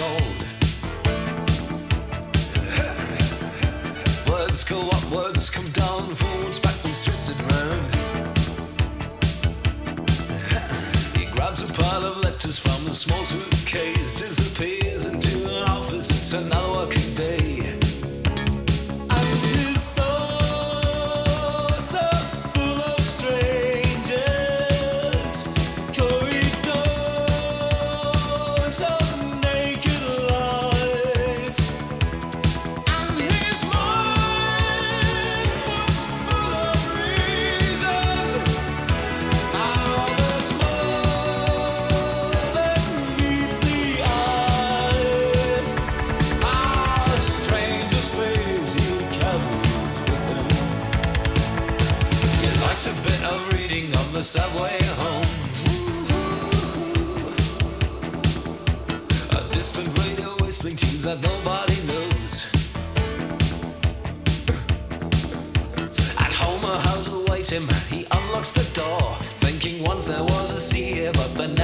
told. Words go upwards, come down, forwards, backwards, twisted round. He grabs a pile of letters from a small suitcase, disappears into an office, it's another working day. And his thoughts are full of strangers, corridors of naked lights. And his mind was full of reason. Now there's more than meets the eye. A stranger's face he carries with him. He likes a bit of reading on the subway home. A distant radio whistling tunes that nobody knows. At home a house awaits him, he unlocks the door, thinking once there was a sea here, but then